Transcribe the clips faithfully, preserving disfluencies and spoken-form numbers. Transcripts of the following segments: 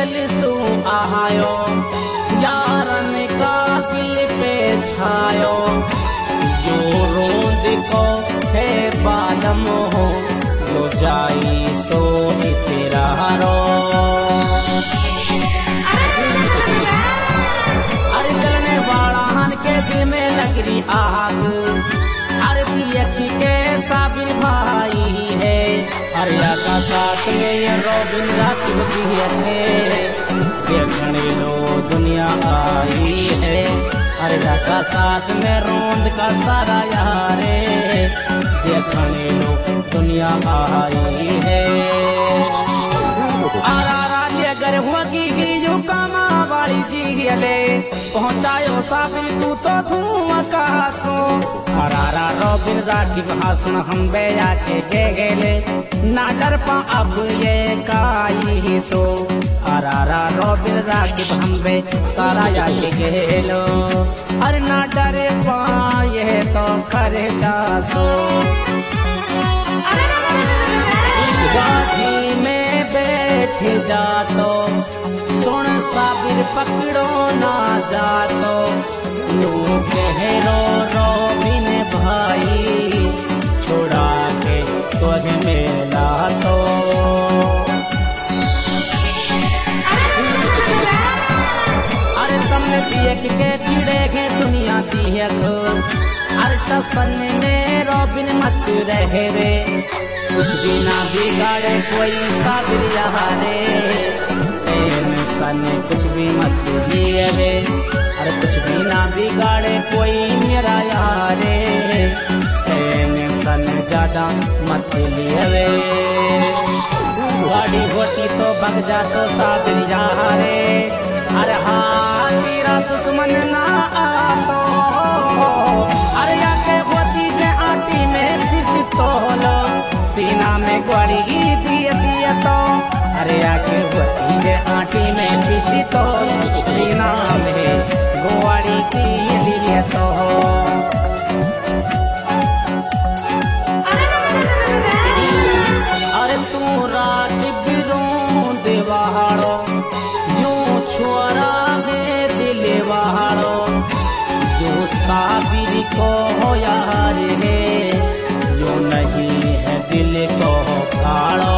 लिसू आयो यारन का दिल पे छायो जो रोंद को है बालम हो जो जाई सो तेरा रो। अरे चलने वाला हन के दिल में लग रही आग अरे अखी के साबिर भाई है अरे का साथ में ये रोबिन रात होती है देखने लो दुनिया आई है अरे का साथ में रोंद का सारा यारे देखने लो दुनिया आई है। अगर होगी यू कमा वाली जी ले पहुँचायो साबिर तू तो धुआं कहा सो अरारा रोबिन राखी हासन हम बेया के गे गेले ना डर पा अब ये काई सो अरारा रोबिन राखी हम बे सारा या के गेलो अरे ना डर पा ये तो करे सो गाड़ी में बैठ जा तो सुन साबिर पकड़ो ना जा तो लो कहो रोबिन भाई छोड़ा के तुझे मेला तो अरे तुमने देख के चिड़े के दुनिया दी है अरे टसन में रोबिन मत रहे वे कुछ भी ना बिगाड़े कोई साबिर यारे सने कुछ भी मत लिए वे अरे कुछ भी ना बिगाड़े कोई मेरा यारे सन ज्यादा मत लिए वे गाड़ी होती तो भग जा तो साबिर यारे अरे हाँ मेरा दुश्मन ना आतो अरे आके होती जे आटी में पिस तो लो सीना में गोली दिए दिए तो अरे आके होती जे आटी में पिसी तो सीना में गोली दिए दिए तो अरे तू रात बिरों देवाड़ो यूं छोरा है दिल वाड़ो जो साबिर को हो यार है जो नहीं है दिल को काड़ो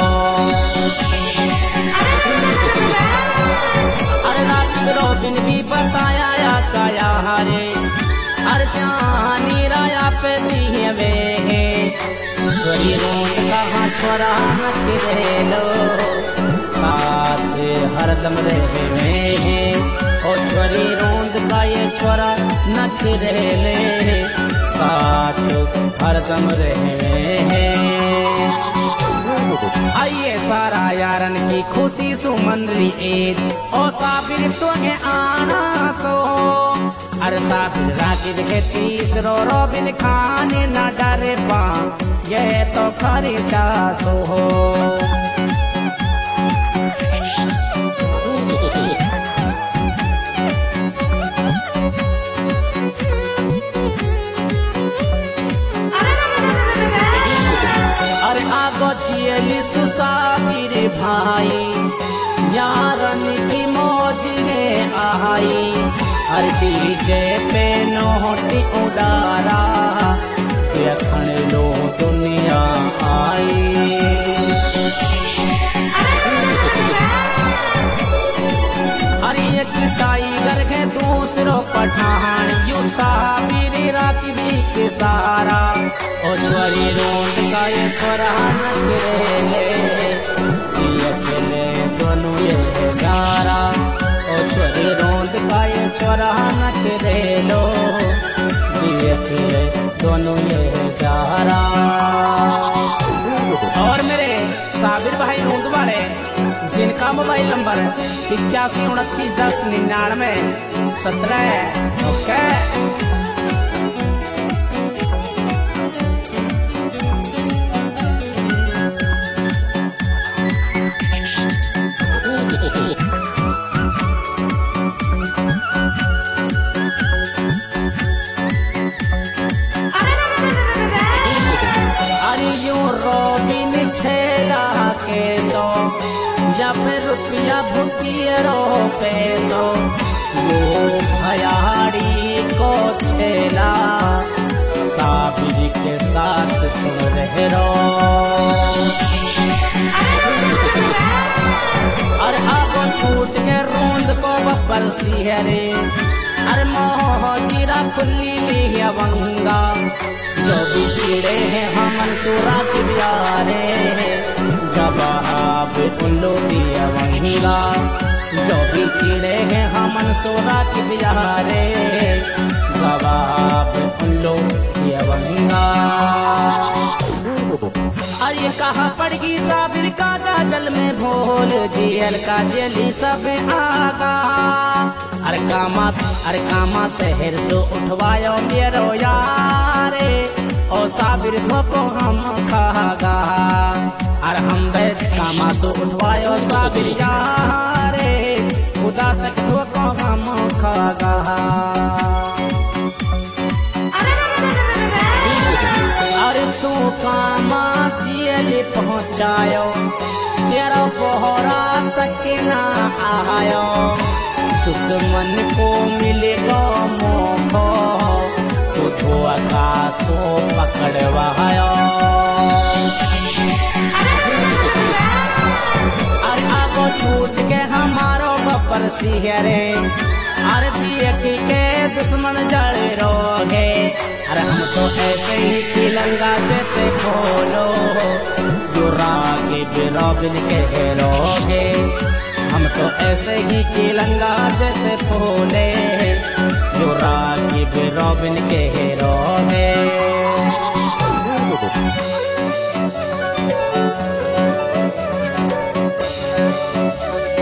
अरे रात रोबिन भी बताया या काया हरे अरे जानी राया पे दिए वे छोरी रोंद कहाँ छोरा नखरे लो साथ हरदम रहे में ओ छोरी रोंद का ये छोरा नखरे ले साथ हरदम रहे आइए सारा यारन की खुशी सुमंदरी ईद ओ साबिर तुझे आना सो अरे साबिर राकिब के तीसरो रोबिन खाने ना डरे पा ये तो खरीदा सो हो लिसु साबिर भाई यारन की मौज है आई हर डीजे पे नोटी उड़ारा देखण लो दुनिया आई अरे एक टाइगर के दूसरो पठान यू साबिर राकिब के सारा ओ छोरी रोंद का ये छोरा नखरे ले दोनों ये गारा ओ छोरी रोंद का ये छोरा नखरे लो दिए दोनों ये गारा। और मेरे साबिर भाई रोंद वाले जिनका मोबाइल नंबर पिचासी उनतीस दस निन्यानवे सत्रह ओके अरे यूं रोबिन छेड़ा के सो जब रुक पिया भुकिए रो पेसो वो भयाड़ी को छेला साबिर के साथ सुन रहे रो। अरे आप छूट के रोंद को बब्बर सी है रे। अरे मोह जीरा फुल्ली में अवंगा जो भी चिड़े हैं हमन सुरा के प्यारे जब आप उल्लू दिया वंगा जो भी चिड़े हैं हमन सुरा के प्यारे जब आप उल्लू दिया वंगा। अरे कहा पड़गी साबिर का जल में भोल जियल का जेली सब आगा। अरे कामा अरे कामा शहर से उठवायो मेरो यारे ओ साबिर धोको हम खागा। अरे हम बैठ कामा से उठवायो साबिर यारे खुदा तक धोको हम खागा। अरे तू कामा जेल पहुँचायो तेरा बोहरा तक ना आयो दुश्मन को मिलेगा मोह तो तो आकाशो पकड़वायो। अरे आगो छूट के हमारो बपर सिहरे अरे दियकी के दुश्मन जड़ रोगे। अरे हम तो ऐसे ही तिलंगा जैसे खोलो जो रागे बिरोबिन के रोगे। हम तो ऐसे ही तिलंगा जैसे फूले जो रागी बिरोबिन के रोगे।